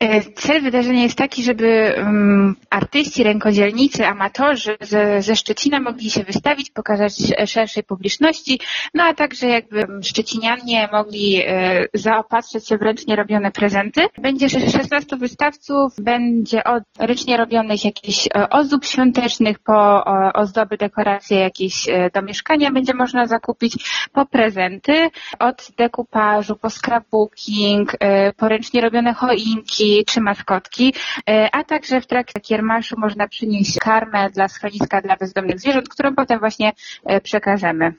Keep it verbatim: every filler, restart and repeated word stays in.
Cel wydarzenia jest taki, żeby um, artyści, rękodzielnicy, amatorzy ze, ze Szczecina mogli się wystawić, pokazać szerszej publiczności, no a także jakby szczecinianie mogli e, zaopatrzyć się w ręcznie robione prezenty. Będzie szesnastu wystawców, będzie od ręcznie robionych jakichś ozdób świątecznych, po o, ozdoby, dekoracje jakieś do mieszkania będzie można zakupić, po prezenty, od dekupażu, po scrapbooking, e, po ręcznie robione choinki, czy maskotki, a także w trakcie kiermaszu można przynieść karmę dla schroniska dla bezdomnych zwierząt, którą potem właśnie przekażemy.